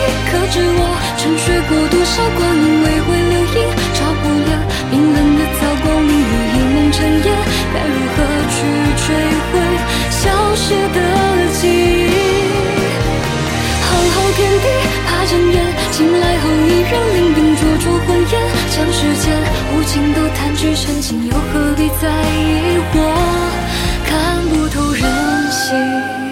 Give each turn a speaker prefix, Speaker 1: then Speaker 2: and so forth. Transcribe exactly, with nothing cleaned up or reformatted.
Speaker 1: 可知我沉睡过多少光阴，未会留影，照不亮冰冷的早光，明日一梦成烟，该如何去追回消失的记忆？浩浩天地怕睁眼，醒来后依然伶仃灼灼魂焰，将世间无情都弹去深情，又何必在意我看不透人心？